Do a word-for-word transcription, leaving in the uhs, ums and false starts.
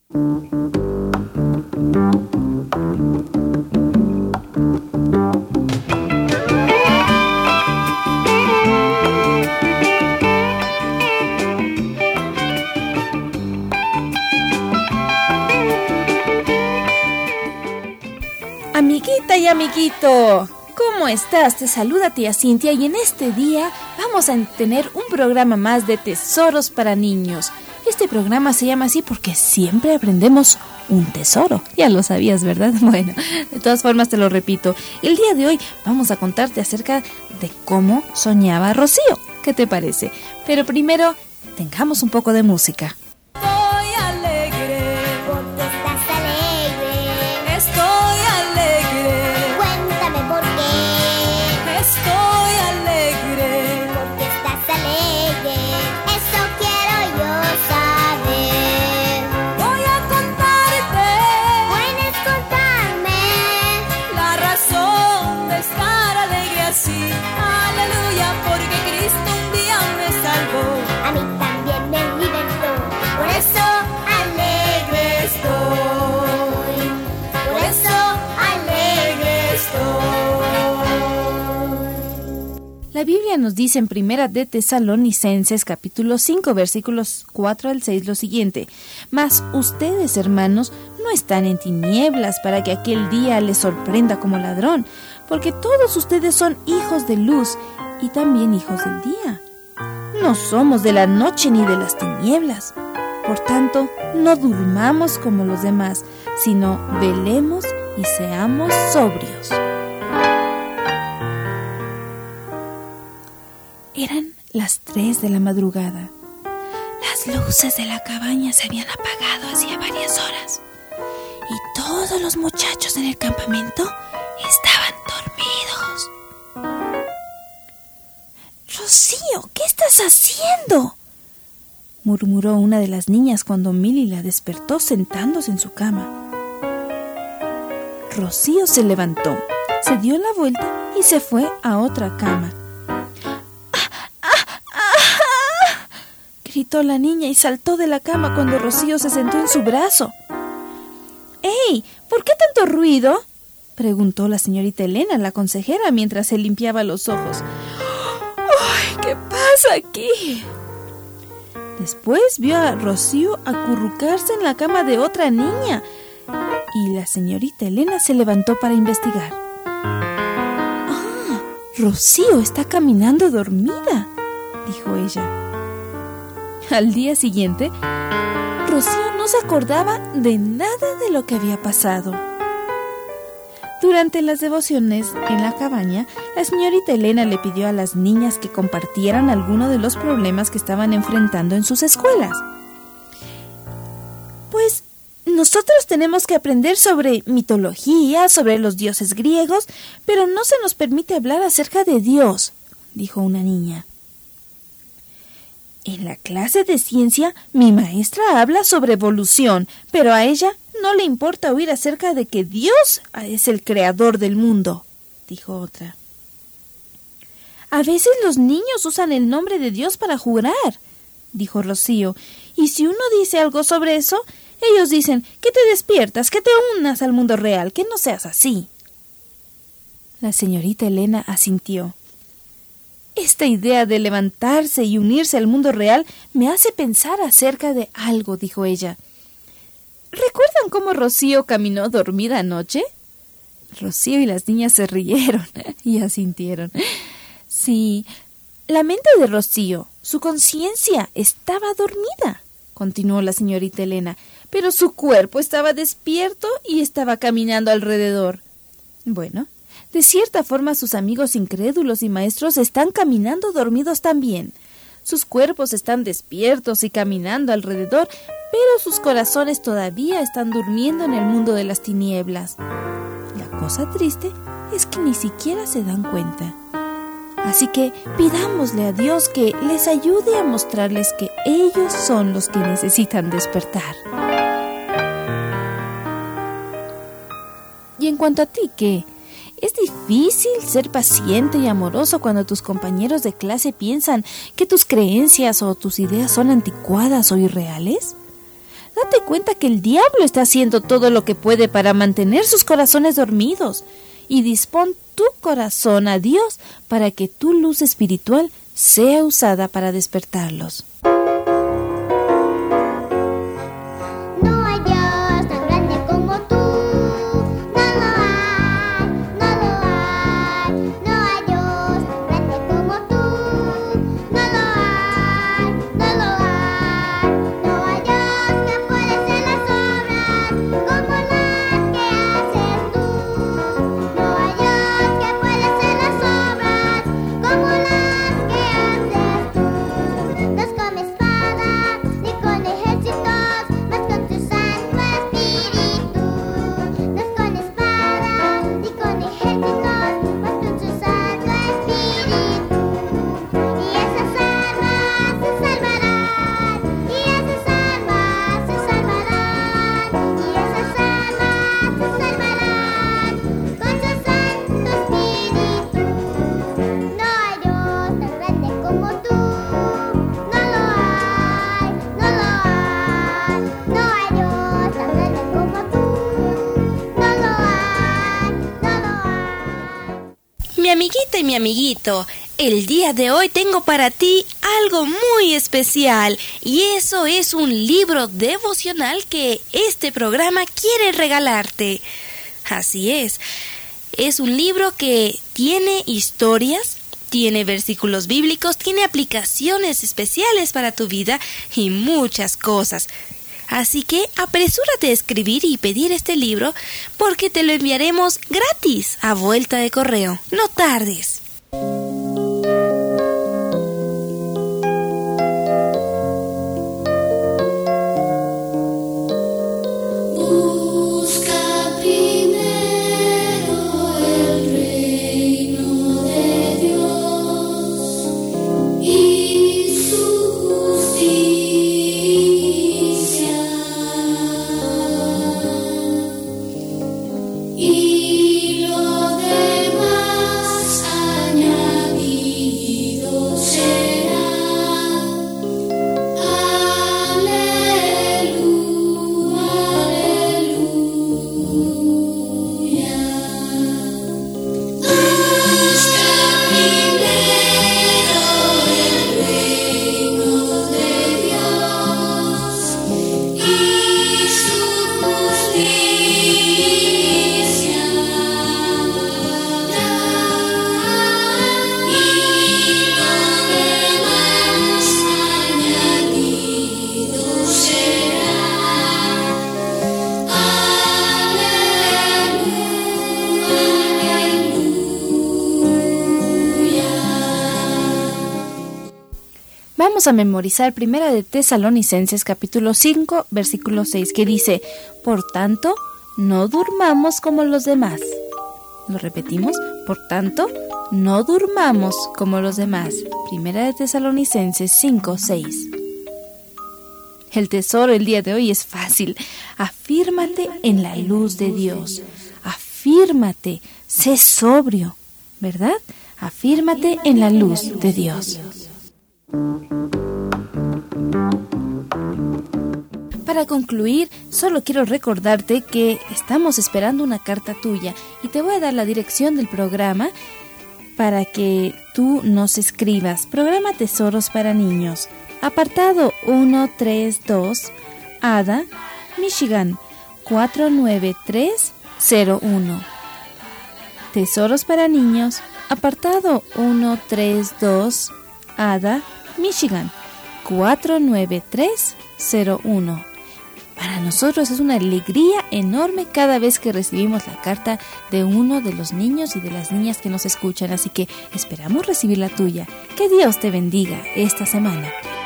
Amiguita y amiguito, ¿cómo estás? Te saluda tía Cintia y en este día vamos a tener un programa más de tesoros para niños. Este programa se llama así porque siempre aprendemos un tesoro. Ya lo sabías, ¿verdad? Bueno, de todas formas te lo repito. El día de hoy vamos a contarte acerca de cómo soñaba Rocío. ¿Qué te parece? Pero primero, tengamos un poco de música. La Biblia nos dice en Primera de Tesalonicenses capítulo cinco versículos cuatro al seis lo siguiente: Mas ustedes, hermanos, no están en tinieblas para que aquel día les sorprenda como ladrón, porque todos ustedes son hijos de luz y también hijos del día. No somos de la noche ni de las tinieblas. Por tanto, no durmamos como los demás, sino velemos y seamos sobrios. Eran las tres de la madrugada. Las luces de la cabaña se habían apagado hacía varias horas y todos los muchachos en el campamento estaban dormidos. Rocío, ¿qué estás haciendo?, murmuró una de las niñas cuando Milly la despertó sentándose en su cama. Rocío se levantó, se dio la vuelta y se fue a otra cama. Gritó la niña y saltó de la cama cuando Rocío se sentó en su brazo. ¡Ey! ¿Por qué tanto ruido?, preguntó la señorita Elena, la consejera, mientras se limpiaba los ojos. ¡Ay! ¿Qué pasa aquí? Después vio a Rocío acurrucarse en la cama de otra niña y la señorita Elena se levantó para investigar. ¡Ah! Rocío está caminando dormida, dijo ella. Al día siguiente, Rocío no se acordaba de nada de lo que había pasado. Durante las devociones en la cabaña, la señorita Elena le pidió a las niñas que compartieran algunos de los problemas que estaban enfrentando en sus escuelas. Pues nosotros tenemos que aprender sobre mitología, sobre los dioses griegos, pero no se nos permite hablar acerca de Dios, dijo una niña. En la clase de ciencia, mi maestra habla sobre evolución, pero a ella no le importa oír acerca de que Dios es el creador del mundo, dijo otra. A veces los niños usan el nombre de Dios para jurar, dijo Rocío, y si uno dice algo sobre eso, ellos dicen que te despiertas, que te unas al mundo real, que no seas así. La señorita Elena asintió. Esta idea de levantarse y unirse al mundo real me hace pensar acerca de algo, dijo ella. ¿Recuerdan cómo Rocío caminó dormida anoche? Rocío y las niñas se rieron y asintieron. Sí, la mente de Rocío, su conciencia, estaba dormida, continuó la señorita Elena, pero su cuerpo estaba despierto y estaba caminando alrededor. Bueno, de cierta forma sus amigos incrédulos y maestros están caminando dormidos también. Sus cuerpos están despiertos y caminando alrededor, pero sus corazones todavía están durmiendo en el mundo de las tinieblas. La cosa triste es que ni siquiera se dan cuenta. Así que pidámosle a Dios que les ayude a mostrarles que ellos son los que necesitan despertar. Y en cuanto a ti, ¿qué? ¿Es difícil ser paciente y amoroso cuando tus compañeros de clase piensan que tus creencias o tus ideas son anticuadas o irreales? Date cuenta que el diablo está haciendo todo lo que puede para mantener sus corazones dormidos. Y dispón tu corazón a Dios para que tu luz espiritual sea usada para despertarlos. Mi amiguita y mi amiguito, el día de hoy tengo para ti algo muy especial y eso es un libro devocional que este programa quiere regalarte. Así es, es un libro que tiene historias, tiene versículos bíblicos, tiene aplicaciones especiales para tu vida y muchas cosas. Así que apresúrate a escribir y pedir este libro porque te lo enviaremos gratis a vuelta de correo. No tardes. Vamos a memorizar Primera de Tesalonicenses capítulo cinco, versículo seis, que dice: por tanto, no durmamos como los demás. Lo repetimos: por tanto, no durmamos como los demás. Primera de Tesalonicenses cinco, seis. El tesoro el día de hoy es fácil. Afírmate en la luz de Dios. Afírmate, sé sobrio, ¿verdad? Afírmate en la luz de Dios. Para concluir, solo quiero recordarte que estamos esperando una carta tuya y te voy a dar la dirección del programa para que tú nos escribas. Programa Tesoros para Niños, apartado ciento treinta y dos, Ada, Michigan, cuatro nueve tres cero uno. Tesoros para Niños, apartado ciento treinta y dos, Ada, Michigan, cuatro nueve tres cero uno. Para nosotros es una alegría enorme cada vez que recibimos la carta de uno de los niños y de las niñas que nos escuchan, así que esperamos recibir la tuya. Que Dios te bendiga esta semana.